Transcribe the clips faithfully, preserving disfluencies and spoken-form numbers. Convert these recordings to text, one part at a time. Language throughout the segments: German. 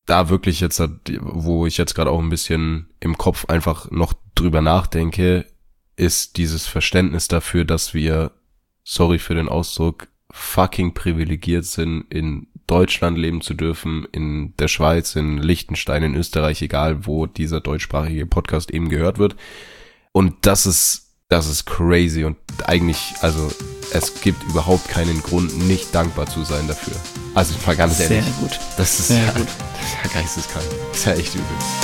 da wirklich jetzt, wo ich jetzt gerade auch ein bisschen im Kopf einfach noch drüber nachdenke, ist dieses Verständnis dafür, dass wir, sorry für den Ausdruck, fucking privilegiert sind, in Deutschland leben zu dürfen, in der Schweiz, in Liechtenstein, in Österreich, egal wo dieser deutschsprachige Podcast eben gehört wird. Und das ist, das ist crazy und eigentlich, also es gibt überhaupt keinen Grund, nicht dankbar zu sein dafür. Also mal ganz ehrlich. Sehr gut. Das ist Sehr ja, gut. das ist ja geisteskrank. Das ist ja echt übel.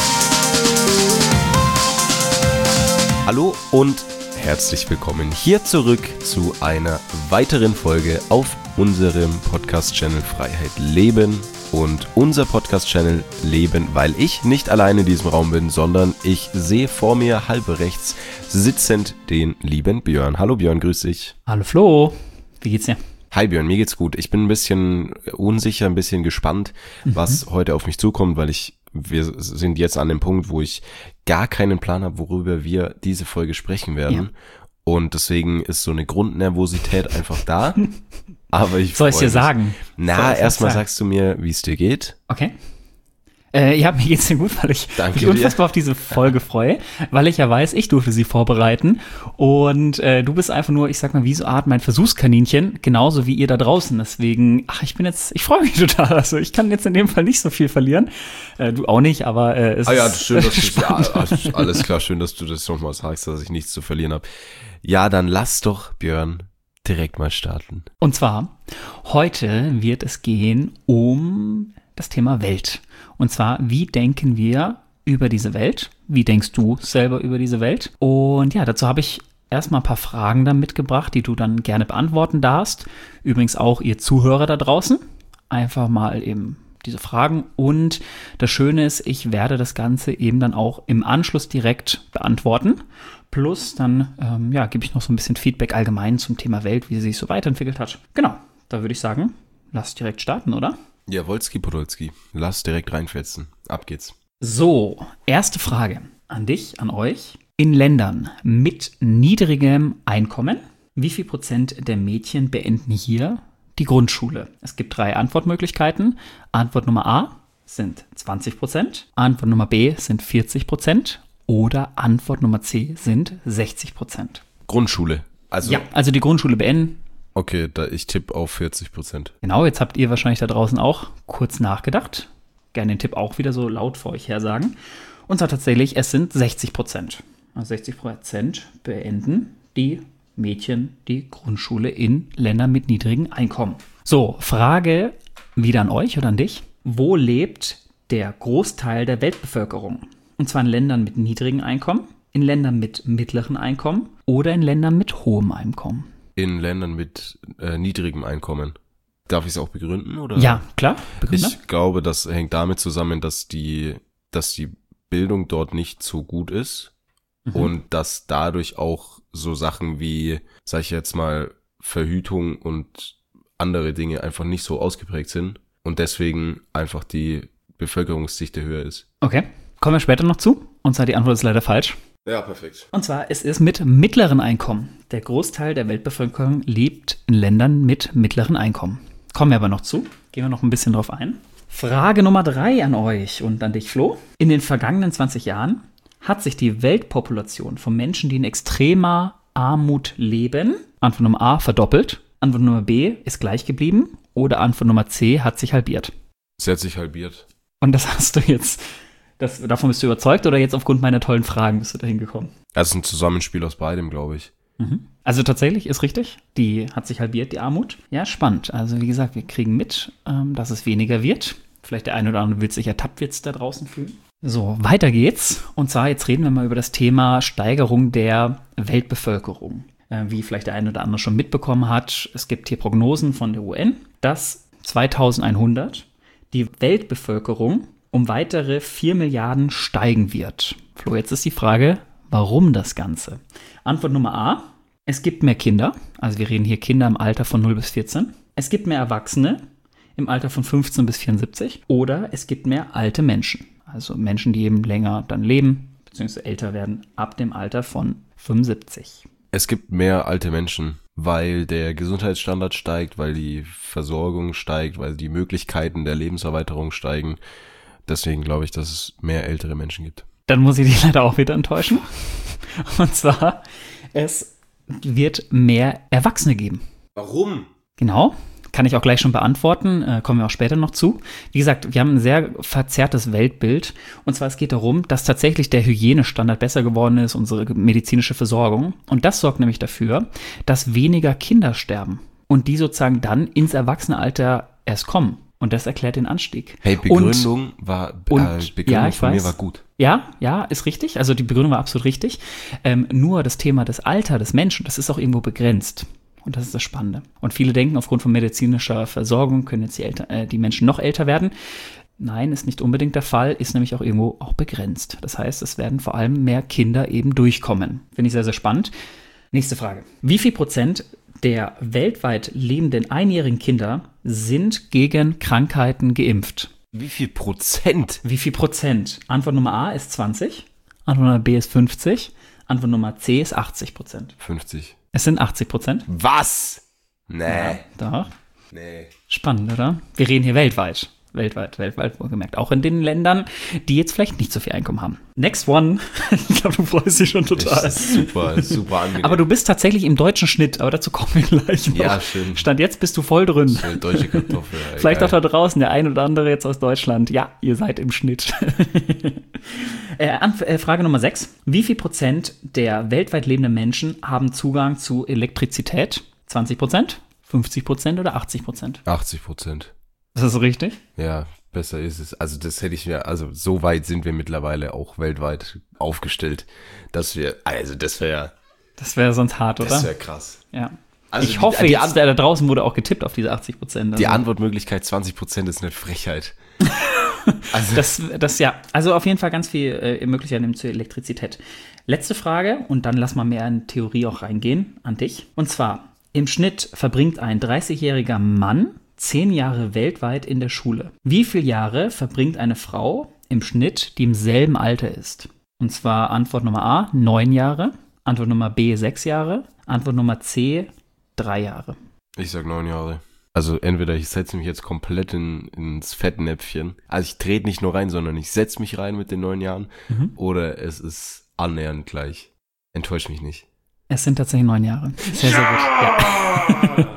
Hallo und herzlich willkommen hier zurück zu einer weiteren Folge auf unserem Podcast-Channel Freiheit Leben. Und unser Podcast-Channel Leben, weil ich nicht alleine in diesem Raum bin, sondern ich sehe vor mir halb rechts sitzend den lieben Björn. Hallo Björn, grüß dich. Hallo Flo, wie geht's dir? Hi Björn, mir geht's gut. Ich bin ein bisschen unsicher, ein bisschen gespannt, mhm. was heute auf mich zukommt, weil ich, wir sind jetzt an dem Punkt, wo ich gar keinen Plan habe, worüber wir diese Folge sprechen werden. Ja. Und deswegen ist so eine Grundnervosität einfach da. Aber ich Soll ich dir sagen? Na, erstmal sagst du mir, wie es dir geht. Okay. Äh, ja, mir geht's dir gut, weil ich Danke mich unfassbar dir. auf diese Folge freue, weil ich ja weiß, ich durfte sie vorbereiten und äh, du bist einfach nur, ich sag mal, wie so eine Art mein Versuchskaninchen, genauso wie ihr da draußen. Deswegen, ach, ich bin jetzt, ich freue mich total. Also ich kann jetzt in dem Fall nicht so viel verlieren. Äh, du auch nicht, aber äh, es ah ja, ist schön, dass spannend. Du, ja, alles klar, schön, dass du das nochmal sagst, dass ich nichts zu verlieren habe. Ja, dann lass doch, Björn, direkt mal starten. Und zwar, heute wird es gehen um das Thema Welt. Und zwar, wie denken wir über diese Welt? Wie denkst du selber über diese Welt? Und ja, dazu habe ich erstmal ein paar Fragen dann mitgebracht, die du dann gerne beantworten darfst. Übrigens auch ihr Zuhörer da draußen. Einfach mal eben diese Fragen. Und das Schöne ist, ich werde das Ganze eben dann auch im Anschluss direkt beantworten. Plus dann, ähm, ja, gebe ich noch so ein bisschen Feedback allgemein zum Thema Welt, wie sie sich so weiterentwickelt hat. Genau, da würde ich sagen, lass direkt starten, oder? Ja, Wolski Podolski. Lass direkt reinfetzen. Ab geht's. So, erste Frage an dich, an euch. In Ländern mit niedrigem Einkommen, wie viel Prozent der Mädchen beenden hier die Grundschule? Es gibt drei Antwortmöglichkeiten. Antwort Nummer A sind zwanzig Prozent, Antwort Nummer B sind vierzig Prozent oder Antwort Nummer C sind sechzig Prozent. Grundschule. Also ja, also die Grundschule beenden. Okay, da ich tippe auf vierzig Prozent. Genau, jetzt habt ihr wahrscheinlich da draußen auch kurz nachgedacht. Gerne den Tipp auch wieder so laut vor euch her sagen. Und zwar tatsächlich, es sind sechzig Prozent. Also sechzig Prozent beenden die Mädchen die Grundschule in Ländern mit niedrigem Einkommen. So, Frage wieder an euch oder an dich. Wo lebt der Großteil der Weltbevölkerung? Und zwar in Ländern mit niedrigem Einkommen, in Ländern mit mittlerem Einkommen oder in Ländern mit hohem Einkommen? In Ländern mit äh, niedrigem Einkommen. Darf ich es auch begründen? Oder? Ja, klar. Begründe. Ich glaube, das hängt damit zusammen, dass die, dass die Bildung dort nicht so gut ist mhm. und dass dadurch auch so Sachen wie, sag ich jetzt mal, Verhütung und andere Dinge einfach nicht so ausgeprägt sind und deswegen einfach die Bevölkerungsdichte höher ist. Okay, kommen wir später noch zu. Und zwar die Antwort ist leider falsch. Ja, perfekt. Und zwar, es ist mit mittleren Einkommen. Der Großteil der Weltbevölkerung lebt in Ländern mit mittleren Einkommen. Kommen wir aber noch zu. Gehen wir noch ein bisschen drauf ein. Frage Nummer drei an euch und an dich, Flo. In den vergangenen zwanzig Jahren hat sich die Weltpopulation von Menschen, die in extremer Armut leben, Antwort Nummer A, verdoppelt. Antwort Nummer B ist gleich geblieben. Oder Antwort Nummer C hat sich halbiert. Sie hat sich halbiert. Und das hast du jetzt... Das, davon bist du überzeugt oder jetzt aufgrund meiner tollen Fragen bist du dahin gekommen? Das ist ein Zusammenspiel aus beidem, glaube ich. Mhm. Also tatsächlich ist richtig, die hat sich halbiert, die Armut. Ja, spannend. Also wie gesagt, wir kriegen mit, ähm, dass es weniger wird. Vielleicht der eine oder andere will sich ertappt jetzt da draußen fühlen. So, weiter geht's. Und zwar, jetzt reden wir mal über das Thema Steigerung der Weltbevölkerung. Äh, wie vielleicht der eine oder andere schon mitbekommen hat, es gibt hier Prognosen von der U N, dass zweitausendeinhundert die Weltbevölkerung um weitere vier Milliarden steigen wird. Flo, jetzt ist die Frage, warum das Ganze? Antwort Nummer A, es gibt mehr Kinder, also wir reden hier Kinder im Alter von null bis vierzehn. Es gibt mehr Erwachsene im Alter von fünfzehn bis vierundsiebzig. Oder es gibt mehr alte Menschen, also Menschen, die eben länger dann leben, beziehungsweise älter werden, ab dem Alter von fünfundsiebzig. Es gibt mehr alte Menschen, weil der Gesundheitsstandard steigt, weil die Versorgung steigt, weil die Möglichkeiten der Lebenserweiterung steigen. Deswegen glaube ich, dass es mehr ältere Menschen gibt. Dann muss ich dich leider auch wieder enttäuschen. Und zwar, es wird mehr Erwachsene geben. Warum? Genau, kann ich auch gleich schon beantworten, äh, kommen wir auch später noch zu. Wie gesagt, wir haben ein sehr verzerrtes Weltbild. Und zwar, es geht darum, dass tatsächlich der Hygienestandard besser geworden ist, unsere medizinische Versorgung. Und das sorgt nämlich dafür, dass weniger Kinder sterben. Und die sozusagen dann ins Erwachsenenalter erst kommen. Und das erklärt den Anstieg. Hey, Begründung und, war, äh, und, Begründung ja, ich von weiß. mir war gut. Ja, ja, ist richtig. Also die Begründung war absolut richtig. Ähm, nur das Thema des Alters des Menschen, das ist auch irgendwo begrenzt. Und das ist das Spannende. Und viele denken, aufgrund von medizinischer Versorgung können jetzt die, Eltern, äh, die Menschen noch älter werden. Nein, ist nicht unbedingt der Fall, ist nämlich auch irgendwo auch begrenzt. Das heißt, es werden vor allem mehr Kinder eben durchkommen. Finde ich sehr, sehr spannend. Nächste Frage. Wie viel Prozent der weltweit lebenden einjährigen Kinder sind gegen Krankheiten geimpft? Wie viel Prozent? Wie viel Prozent? Antwort Nummer A ist zwanzig, Antwort Nummer B ist fünfzig, Antwort Nummer C ist achtzig Prozent. fünfzig. Es sind achtzig Prozent. Was? Nee. Ja, doch. Nee. Spannend, oder? Wir reden hier weltweit. Weltweit, weltweit wohlgemerkt. Auch in den Ländern, die jetzt vielleicht nicht so viel Einkommen haben. Next one. Ich glaube, du freust dich schon total. Das ist super, super angenehm. Aber du bist tatsächlich im deutschen Schnitt, aber dazu kommen wir gleich noch. Ja, schön. Stand jetzt bist du voll drin. So, deutsche Kartoffel. Vielleicht geil. auch da draußen, der ein oder andere jetzt aus Deutschland. Ja, ihr seid im Schnitt. äh, Anf- äh, Frage Nummer sechs. Wie viel Prozent der weltweit lebenden Menschen haben Zugang zu Elektrizität? zwanzig Prozent, fünfzig Prozent oder achtzig Prozent? achtzig Prozent. Ist das richtig? Ja, besser ist es. Also das hätte ich mir, also so weit sind wir mittlerweile auch weltweit aufgestellt, dass wir, also das wäre, Das wäre sonst hart, oder? das wäre krass. Ja. Also ich die- hoffe die jetzt, An- da draußen wurde auch getippt auf diese achtzig Prozent. Die Antwortmöglichkeit zwanzig Prozent ist eine Frechheit. Also Das, das ja, also auf jeden Fall ganz viel äh, Möglichkeiten zur Elektrizität. Letzte Frage und dann lass mal mehr in Theorie auch reingehen an dich. Und zwar, im Schnitt verbringt ein dreißigjähriger Mann zehn Jahre weltweit in der Schule. Wie viele Jahre verbringt eine Frau im Schnitt, die im selben Alter ist? Und zwar Antwort Nummer A, neun Jahre, Antwort Nummer B, sechs Jahre, Antwort Nummer C, drei Jahre. ich sag neun Jahre. Also entweder ich setze mich jetzt komplett in, ins Fettnäpfchen. Also ich trete nicht nur rein, sondern ich setze mich rein mit den neun Jahren. Mhm. Oder es ist annähernd gleich. Enttäusch mich nicht. Es sind tatsächlich neun Jahre. Sehr, sehr gut. Ja.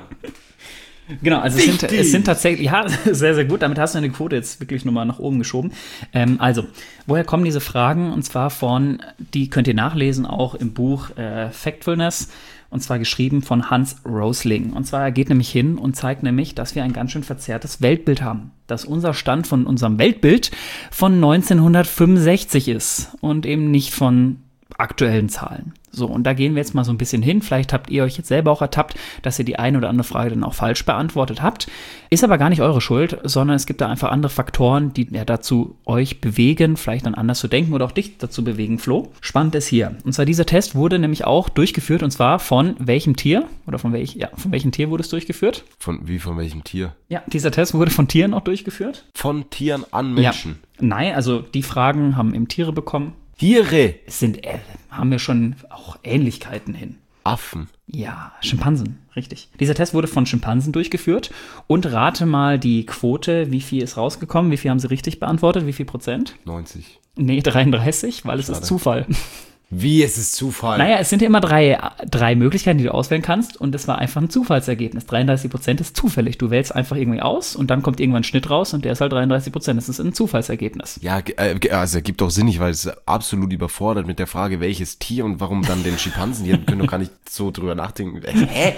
Genau, also es sind, es sind tatsächlich, ja, sehr, sehr gut. Damit hast du eine Quote jetzt wirklich nochmal nach oben geschoben. Ähm, also, woher kommen diese Fragen? Und zwar von, die könnt ihr nachlesen, auch im Buch äh, Factfulness. Und zwar geschrieben von Hans Rosling. Und zwar er geht nämlich hin und zeigt nämlich, dass wir ein ganz schön verzerrtes Weltbild haben. Dass unser Stand von unserem Weltbild von neunzehnhundertfünfundsechzig ist und eben nicht von aktuellen Zahlen. So, und da gehen wir jetzt mal so ein bisschen hin. Vielleicht habt ihr euch jetzt selber auch ertappt, dass ihr die eine oder andere Frage dann auch falsch beantwortet habt. Ist aber gar nicht eure Schuld, sondern es gibt da einfach andere Faktoren, die ja dazu euch bewegen, vielleicht dann anders zu denken oder auch dich dazu bewegen, Flo. Spannend ist hier. Und zwar dieser Test wurde nämlich auch durchgeführt, und zwar von welchem Tier? Oder von welch, ja, von welchem Tier wurde es durchgeführt? Von wie von welchem Tier? Ja, dieser Test wurde von Tieren auch durchgeführt. Von Tieren an Menschen. Ja. Nein, also die Fragen haben eben Tiere bekommen. Tiere. Es sind, äh, haben wir schon auch Ähnlichkeiten hin. Affen. Ja, Schimpansen, richtig. Dieser Test wurde von Schimpansen durchgeführt. Und rate mal die Quote, wie viel ist rausgekommen? Wie viel haben sie richtig beantwortet? Wie viel Prozent? neunzig. Nee, dreiunddreißig, weil es Schade. ist Zufall. Wie, es ist Zufall? Naja, es sind ja immer drei, drei Möglichkeiten, die du auswählen kannst. Und das war einfach ein Zufallsergebnis. dreiunddreißig Prozent ist zufällig. Du wählst einfach irgendwie aus und dann kommt irgendwann ein Schnitt raus und der ist halt dreiunddreißig Prozent. Das ist ein Zufallsergebnis. Ja, ge- äh, ge- also ergibt doch Sinn nicht, weil es ist absolut überfordert mit der Frage, welches Tier und warum dann den Schimpansen. Die können doch gar nicht so drüber nachdenken. Hä?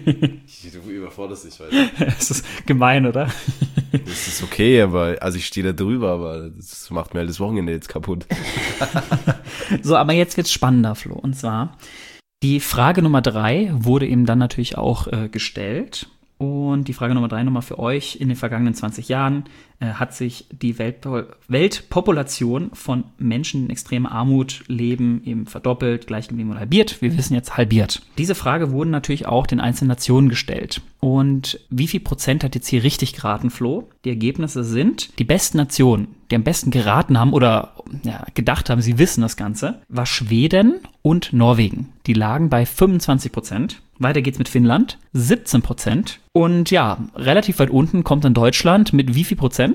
Du überforderst dich, weil Das ist gemein, oder? das ist okay, aber also ich stehe da drüber, aber das macht mir halt das Wochenende jetzt kaputt. So, aber jetzt wird's spannender, Flo. Und zwar, die Frage Nummer drei wurde eben dann natürlich auch äh, gestellt. Und die Frage Nummer drei nochmal für euch. In den vergangenen zwanzig Jahren äh, hat sich die Weltpo- Weltpopulation von Menschen in extremer Armut leben eben verdoppelt, gleich geblieben oder halbiert. Wir wissen jetzt halbiert. Diese Frage wurde natürlich auch den einzelnen Nationen gestellt. Und wie viel Prozent hat jetzt hier richtig geraten, Flo? Die Ergebnisse sind, die besten Nationen, die am besten geraten haben oder ja, gedacht haben, sie wissen das Ganze, war Schweden und Norwegen. Die lagen bei fünfundzwanzig Prozent. Weiter geht's mit Finnland, siebzehn Prozent. Und ja, relativ weit unten kommt dann Deutschland mit wie viel Prozent?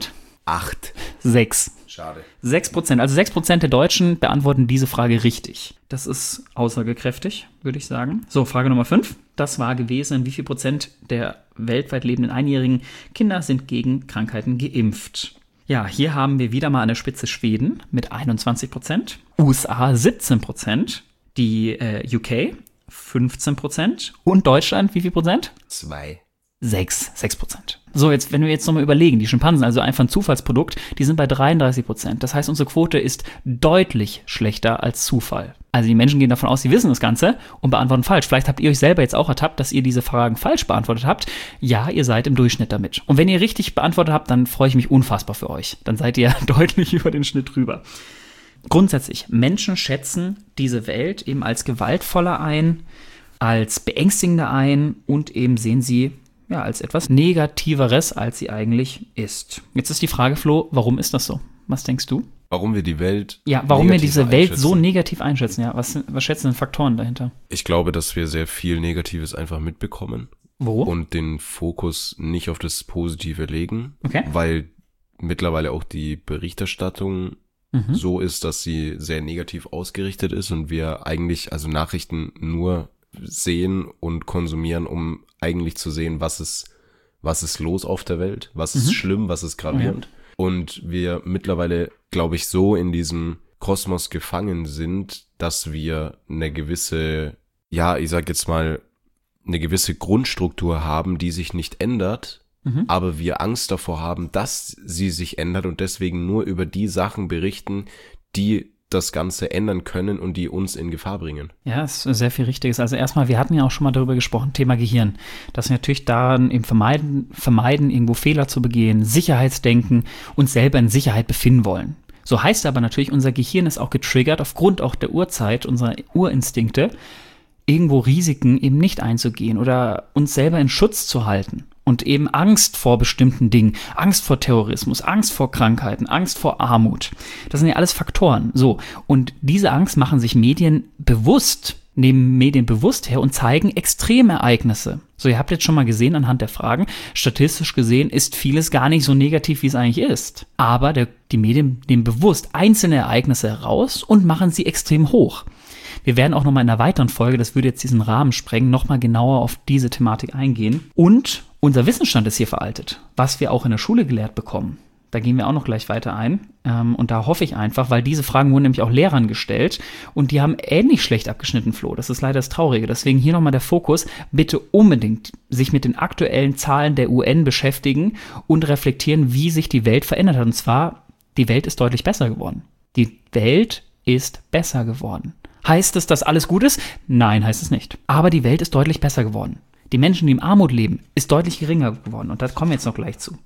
Acht. Sechs. Schade. Sechs Prozent. Also sechs Prozent der Deutschen beantworten diese Frage richtig. Das ist aussagekräftig, würde ich sagen. So, Frage Nummer fünf. Das war gewesen, wie viel Prozent der weltweit lebenden einjährigen Kinder sind gegen Krankheiten geimpft? Ja, hier haben wir wieder mal an der Spitze Schweden mit einundzwanzig Prozent, U S A siebzehn Prozent, die äh, U K fünfzehn Prozent und Deutschland wie viel Prozent? Zwei. Sechs, sechs Prozent. So, jetzt, wenn wir jetzt nochmal überlegen, die Schimpansen, also einfach ein Zufallsprodukt, die sind bei dreiunddreißig Prozent. Das heißt, unsere Quote ist deutlich schlechter als Zufall. Also die Menschen gehen davon aus, sie wissen das Ganze und beantworten falsch. Vielleicht habt ihr euch selber jetzt auch ertappt, dass ihr diese Fragen falsch beantwortet habt. Ja, ihr seid im Durchschnitt damit. Und wenn ihr richtig beantwortet habt, dann freue ich mich unfassbar für euch. Dann seid ihr deutlich über den Schnitt drüber. Grundsätzlich, Menschen schätzen diese Welt eben als gewaltvoller ein, als beängstigender ein und eben sehen sie ja, als etwas Negativeres, als sie eigentlich ist. Jetzt ist die Frage, Flo, warum ist das so? Was denkst du? Warum wir die Welt Ja, warum wir diese Welt so negativ einschätzen? Ja, was, was schätzen denn Faktoren dahinter? Ich glaube, dass wir sehr viel Negatives einfach mitbekommen. Wo? Und den Fokus nicht auf das Positive legen. Okay. Weil mittlerweile auch die Berichterstattung mhm. so ist, dass sie sehr negativ ausgerichtet ist und wir eigentlich, also Nachrichten nur sehen und konsumieren, um eigentlich zu sehen, was ist, was ist los auf der Welt, was ist mhm. schlimm, was ist gravierend. Ja. Und wir mittlerweile, glaube ich, so in diesem Kosmos gefangen sind, dass wir eine gewisse, ja, ich sag jetzt mal, eine gewisse Grundstruktur haben, die sich nicht ändert, mhm. aber wir Angst davor haben, dass sie sich ändert und deswegen nur über die Sachen berichten, die das Ganze ändern können und die uns in Gefahr bringen. Ja, es ist sehr viel Richtiges. Also erstmal, wir hatten ja auch schon mal darüber gesprochen, Thema Gehirn, dass wir natürlich daran eben vermeiden, vermeiden, irgendwo Fehler zu begehen, Sicherheitsdenken, uns selber in Sicherheit befinden wollen. So heißt aber natürlich, unser Gehirn ist auch getriggert, aufgrund auch der Urzeit, unserer Urinstinkte, irgendwo Risiken eben nicht einzugehen oder uns selber in Schutz zu halten. Und eben Angst vor bestimmten Dingen, Angst vor Terrorismus, Angst vor Krankheiten, Angst vor Armut. Das sind ja alles Faktoren. So, und diese Angst machen sich Medien bewusst, nehmen Medien bewusst her und zeigen Extremereignisse. So, ihr habt jetzt schon mal gesehen anhand der Fragen, statistisch gesehen ist vieles gar nicht so negativ, wie es eigentlich ist. Aber der, die Medien nehmen bewusst einzelne Ereignisse heraus und machen sie extrem hoch. Wir werden auch nochmal in einer weiteren Folge, das würde jetzt diesen Rahmen sprengen, nochmal genauer auf diese Thematik eingehen. Und unser Wissensstand ist hier veraltet, was wir auch in der Schule gelehrt bekommen. Da gehen wir auch noch gleich weiter ein. Und da hoffe ich einfach, weil diese Fragen wurden nämlich auch Lehrern gestellt und die haben ähnlich schlecht abgeschnitten, Flo. Das ist leider das Traurige. Deswegen hier nochmal der Fokus. Bitte unbedingt sich mit den aktuellen Zahlen der U N beschäftigen und reflektieren, wie sich die Welt verändert hat. Und zwar, die Welt ist deutlich besser geworden. Die Welt ist besser geworden. Heißt es, dass alles gut ist? Nein, heißt es nicht. Aber die Welt ist deutlich besser geworden. Die Menschen, die in Armut leben, ist deutlich geringer geworden. Und da kommen wir jetzt noch gleich zu.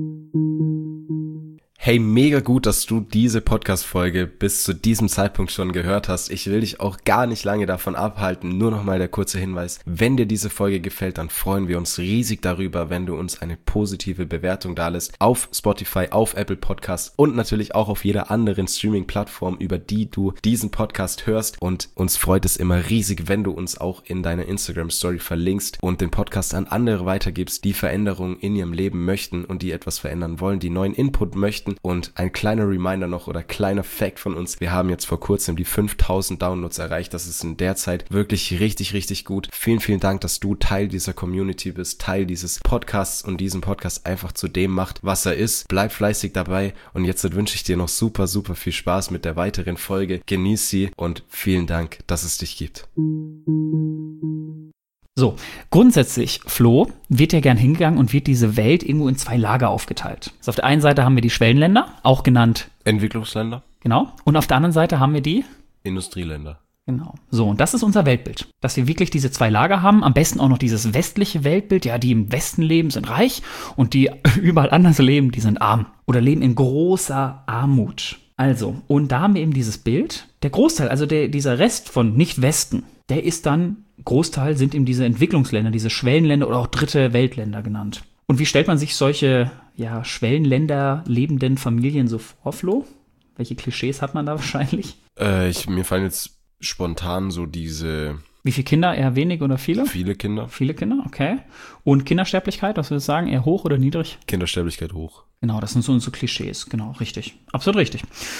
Hey, mega gut, dass du diese Podcast-Folge bis zu diesem Zeitpunkt schon gehört hast. Ich will dich auch gar nicht lange davon abhalten. Nur nochmal der kurze Hinweis. Wenn dir diese Folge gefällt, dann freuen wir uns riesig darüber, wenn du uns eine positive Bewertung dalässt auf Spotify, auf Apple Podcasts und natürlich auch auf jeder anderen Streaming-Plattform, über die du diesen Podcast hörst. Und uns freut es immer riesig, wenn du uns auch in deiner Instagram-Story verlinkst und den Podcast an andere weitergibst, die Veränderungen in ihrem Leben möchten und die etwas verändern wollen, die neuen Input möchten. Und ein kleiner Reminder noch oder kleiner Fact von uns. Wir haben jetzt vor kurzem die fünftausend Downloads erreicht. Das ist in der Zeit wirklich richtig, richtig gut. Vielen, vielen Dank, dass du Teil dieser Community bist, Teil dieses Podcasts und diesen Podcast einfach zu dem macht, was er ist. Bleib fleißig dabei und jetzt wünsche ich dir noch super, super viel Spaß mit der weiteren Folge. Genieß sie und vielen Dank, dass es dich gibt. So, grundsätzlich, Flo, wird ja gern hingegangen und wird diese Welt irgendwo in zwei Lager aufgeteilt. Also auf der einen Seite haben wir die Schwellenländer, auch genannt Entwicklungsländer. Genau. Und auf der anderen Seite haben wir die Industrieländer. Genau. So, und das ist unser Weltbild. Dass wir wirklich diese zwei Lager haben, am besten auch noch dieses westliche Weltbild, ja, die im Westen leben, sind reich und die überall anders leben, die sind arm. Oder leben in großer Armut. Also, und da haben wir eben dieses Bild, der Großteil, also der, dieser Rest von Nicht-Westen, der ist dann, Großteil sind eben diese Entwicklungsländer, diese Schwellenländer oder auch dritte Weltländer genannt. Und wie stellt man sich solche, ja, Schwellenländer lebenden Familien so vor, Flo? Welche Klischees hat man da wahrscheinlich? Äh, ich, mir fallen jetzt spontan so diese Wie viele Kinder? Eher wenig oder viele? Viele Kinder. Viele Kinder, okay. Und Kindersterblichkeit, was würdest du sagen? Eher hoch oder niedrig? Kindersterblichkeit hoch. Genau, das sind so, so Klischees, genau, richtig. Absolut richtig.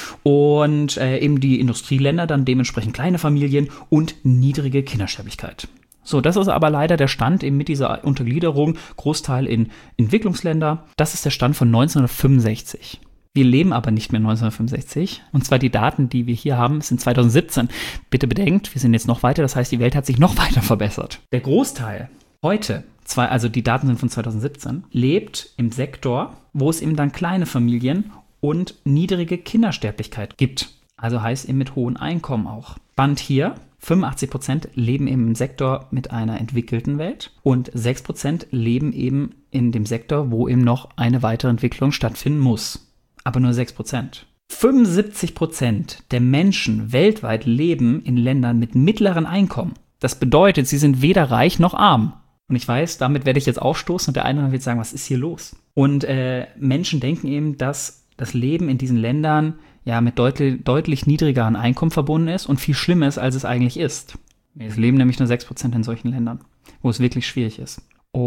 Und äh, eben die Industrieländer dann dementsprechend kleine Familien und niedrige Kindersterblichkeit. So, das ist aber leider der Stand eben mit dieser Untergliederung, Großteil in Entwicklungsländer. Das ist der Stand von neunzehnhundertfünfundsechzig. Wir leben aber nicht mehr neunzehnhundertfünfundsechzig. Und zwar die Daten, die wir hier haben, sind zweitausendsiebzehn. Bitte bedenkt, wir sind jetzt noch weiter, das heißt, die Welt hat sich noch weiter verbessert. Der Großteil heute, zwei, also die Daten sind von zweitausendsiebzehn, lebt im Sektor, wo es eben dann kleine Familien und niedrige Kindersterblichkeit gibt. Also heißt eben mit hohen Einkommen auch. Band hier, fünfundachtzig Prozent leben im Sektor mit einer entwickelten Welt und sechs Prozent leben eben in dem Sektor, wo eben noch eine weitere Entwicklung stattfinden muss. Aber nur sechs Prozent. fünfundsiebzig Prozent der Menschen weltweit leben in Ländern mit mittleren Einkommen. Das bedeutet, sie sind weder reich noch arm. Und ich weiß, damit werde ich jetzt aufstoßen und der eine wird sagen, was ist hier los? Und äh, Menschen denken eben, dass das Leben in diesen Ländern ja mit deutlich, deutlich niedrigeren Einkommen verbunden ist und viel schlimmer ist, als es eigentlich ist. Es leben nämlich nur sechs Prozent in solchen Ländern, wo es wirklich schwierig ist.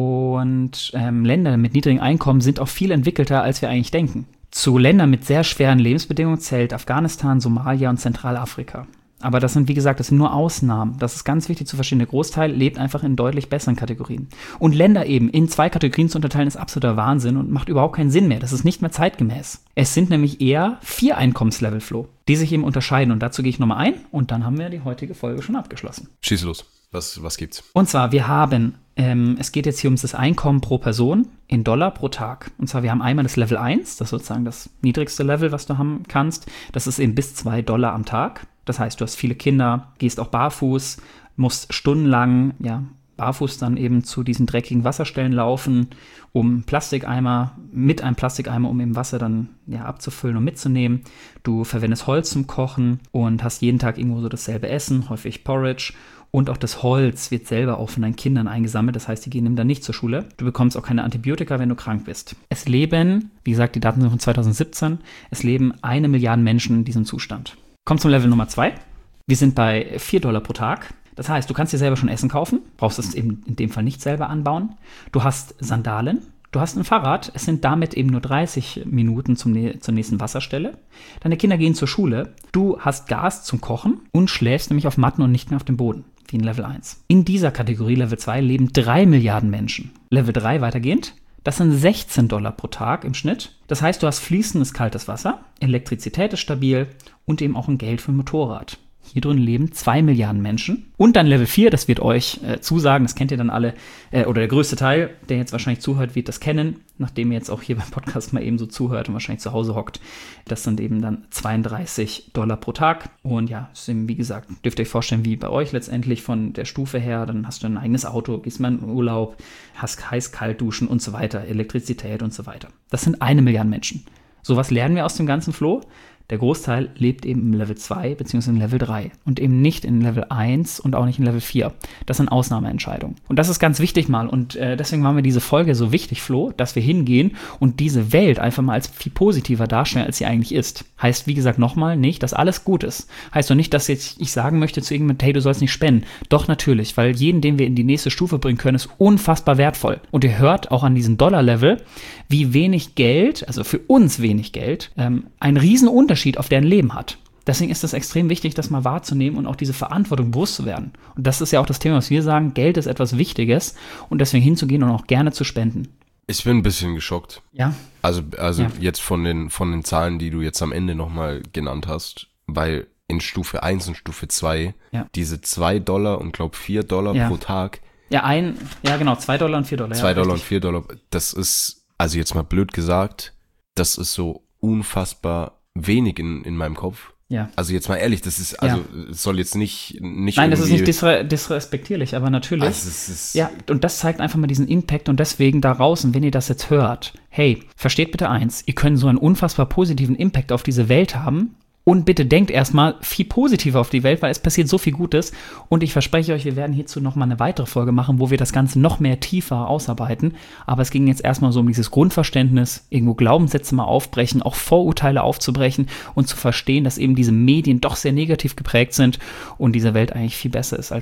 Und ähm, Länder mit niedrigen Einkommen sind auch viel entwickelter, als wir eigentlich denken. Zu Ländern mit sehr schweren Lebensbedingungen zählt Afghanistan, Somalia und Zentralafrika. Aber das sind, wie gesagt, das sind nur Ausnahmen. Das ist ganz wichtig zu verstehen. Der Großteil lebt einfach in deutlich besseren Kategorien. Und Länder eben in zwei Kategorien zu unterteilen, ist absoluter Wahnsinn und macht überhaupt keinen Sinn mehr. Das ist nicht mehr zeitgemäß. Es sind nämlich eher vier Einkommenslevel, Flo, die sich eben unterscheiden. Und dazu gehe ich nochmal ein und dann haben wir die heutige Folge schon abgeschlossen. Schieß los. Was, was gibt's? Und zwar, wir haben, ähm, es geht jetzt hier um das Einkommen pro Person in Dollar pro Tag. Und zwar, wir haben einmal das Level eins, das ist sozusagen das niedrigste Level, was du haben kannst. Das ist eben bis zwei Dollar am Tag. Das heißt, du hast viele Kinder, gehst auch barfuß, musst stundenlang, ja, barfuß dann eben zu diesen dreckigen Wasserstellen laufen, um Plastikeimer, mit einem Plastikeimer, um eben Wasser dann ja, abzufüllen und mitzunehmen. Du verwendest Holz zum Kochen und hast jeden Tag irgendwo so dasselbe Essen, häufig Porridge. Und auch das Holz wird selber auch von deinen Kindern eingesammelt. Das heißt, die gehen eben dann nicht zur Schule. Du bekommst auch keine Antibiotika, wenn du krank bist. Es leben, wie gesagt, die Daten sind von zweitausendsiebzehn, es leben eine Milliarde Menschen in diesem Zustand. Kommt zum Level Nummer zwei. Wir sind bei vier Dollar pro Tag. Das heißt, du kannst dir selber schon Essen kaufen, brauchst es eben in dem Fall nicht selber anbauen. Du hast Sandalen, du hast ein Fahrrad, es sind damit eben nur dreißig Minuten zum, zur nächsten Wasserstelle. Deine Kinder gehen zur Schule, du hast Gas zum Kochen und schläfst nämlich auf Matten und nicht mehr auf dem Boden, wie in Level eins. In dieser Kategorie Level zwei leben drei Milliarden Menschen. Level drei weitergehend. Das sind sechzehn Dollar pro Tag im Schnitt. Das heißt, du hast fließendes kaltes Wasser, Elektrizität ist stabil und eben auch ein Geld für ein Motorrad. Hier drin leben zwei Milliarden Menschen. Und dann Level vier, das wird euch äh, zusagen, das kennt ihr dann alle, äh, oder der größte Teil, der jetzt wahrscheinlich zuhört, wird das kennen, nachdem ihr jetzt auch hier beim Podcast mal eben so zuhört und wahrscheinlich zu Hause hockt. Das sind eben dann zweiunddreißig Dollar pro Tag. Und ja, das ist eben, wie gesagt, dürft ihr euch vorstellen, wie bei euch letztendlich von der Stufe her, dann hast du ein eigenes Auto, gehst mal in Urlaub, hast heiß-kalt duschen und so weiter, Elektrizität und so weiter. Das sind eine Milliarde Menschen. So was lernen wir aus dem ganzen Floh. Der Großteil lebt eben im Level zwei bzw. in Level drei und eben nicht in Level eins und auch nicht in Level vier. Das sind Ausnahmeentscheidungen. Und das ist ganz wichtig mal und äh, deswegen war mir diese Folge so wichtig, Flo, dass wir hingehen und diese Welt einfach mal als viel positiver darstellen, als sie eigentlich ist. Heißt, wie gesagt, nochmal nicht, dass alles gut ist. Heißt doch nicht, dass jetzt ich sagen möchte zu irgendjemandem, hey, du sollst nicht spenden. Doch, natürlich, weil jeden, den wir in die nächste Stufe bringen können, ist unfassbar wertvoll. Und ihr hört auch an diesem Dollar-Level, wie wenig Geld, also für uns wenig Geld, ähm, einen riesen Unterschied auf deren Leben hat. Deswegen ist es extrem wichtig, das mal wahrzunehmen und auch diese Verantwortung bewusst zu werden. Und das ist ja auch das Thema, was wir sagen, Geld ist etwas Wichtiges und deswegen hinzugehen und auch gerne zu spenden. Ich bin ein bisschen geschockt. Ja. Also, also ja. jetzt von den, von den Zahlen, die du jetzt am Ende nochmal genannt hast, weil in Stufe eins und Stufe zwei ja. diese zwei Dollar und glaub vier Dollar ja. pro Tag. Ja, ein, ja genau, zwei Dollar und vier Dollar. zwei ja, Dollar richtig. und vier Dollar, das ist, also jetzt mal blöd gesagt, das ist so unfassbar wenig in, in meinem Kopf. Ja. Also jetzt mal ehrlich, das ist, also ja. es soll jetzt nicht, nicht Nein, das ist irgendwie- nicht disre- disrespektierlich, aber natürlich. Also es ist, Ja, und das zeigt einfach mal diesen Impact und deswegen da draußen, wenn ihr das jetzt hört, hey, versteht bitte eins, ihr könnt so einen unfassbar positiven Impact auf diese Welt haben und bitte denkt erstmal viel positiver auf die Welt, weil es passiert so viel Gutes und ich verspreche euch, wir werden hierzu nochmal eine weitere Folge machen, wo wir das Ganze noch mehr tiefer ausarbeiten, aber es ging jetzt erstmal so um dieses Grundverständnis, irgendwo Glaubenssätze mal aufbrechen, auch Vorurteile aufzubrechen und zu verstehen, dass eben diese Medien doch sehr negativ geprägt sind und diese Welt eigentlich viel besser ist als sie.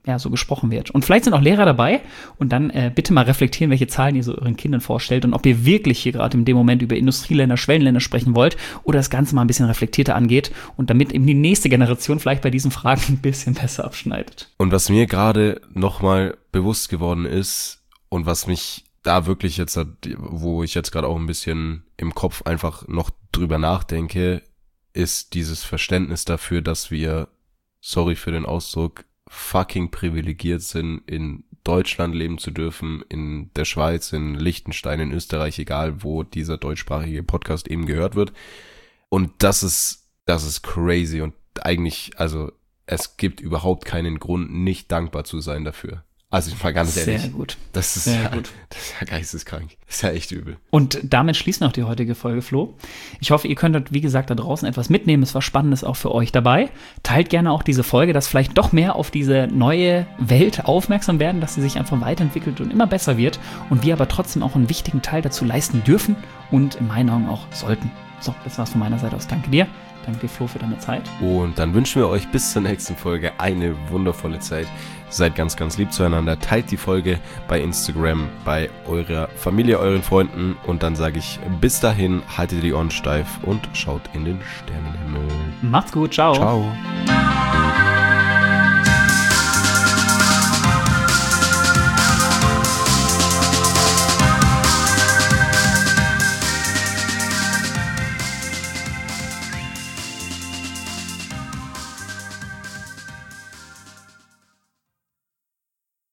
ja, so gesprochen wird. Und vielleicht sind auch Lehrer dabei und dann äh, bitte mal reflektieren, welche Zahlen ihr so euren Kindern vorstellt und ob ihr wirklich hier gerade in dem Moment über Industrieländer, Schwellenländer sprechen wollt oder das Ganze mal ein bisschen reflektierter angeht und damit eben die nächste Generation vielleicht bei diesen Fragen ein bisschen besser abschneidet. Und was mir gerade nochmal bewusst geworden ist und was mich da wirklich jetzt, wo ich jetzt gerade auch ein bisschen im Kopf einfach noch drüber nachdenke, ist dieses Verständnis dafür, dass wir, sorry für den Ausdruck, fucking privilegiert sind, in Deutschland leben zu dürfen, in der Schweiz, in Liechtenstein, in Österreich, egal wo dieser deutschsprachige Podcast eben gehört wird. Und das ist, das ist crazy und eigentlich, also es gibt überhaupt keinen Grund, nicht dankbar zu sein dafür. Also ich war ganz ehrlich. Sehr gut. Das ist, Sehr ja, gut. das ist ja geisteskrank. Das ist ja echt übel. Und damit schließen wir auch die heutige Folge, Flo. Ich hoffe, ihr könntet, wie gesagt, da draußen etwas mitnehmen. Es war Spannendes auch für euch dabei. Teilt gerne auch diese Folge, dass vielleicht doch mehr auf diese neue Welt aufmerksam werden, dass sie sich einfach weiterentwickelt und immer besser wird und wir aber trotzdem auch einen wichtigen Teil dazu leisten dürfen und in meinen Augen auch sollten. So, das war's von meiner Seite aus. Danke dir. Danke dir, Flo, für deine Zeit. Und dann wünschen wir euch bis zur nächsten Folge eine wundervolle Zeit. Seid ganz, ganz lieb zueinander. Teilt die Folge bei Instagram, bei eurer Familie, euren Freunden. Und dann sage ich bis dahin, haltet die Ohren steif und schaut in den Sternenhimmel. Macht's gut. Ciao. Ciao.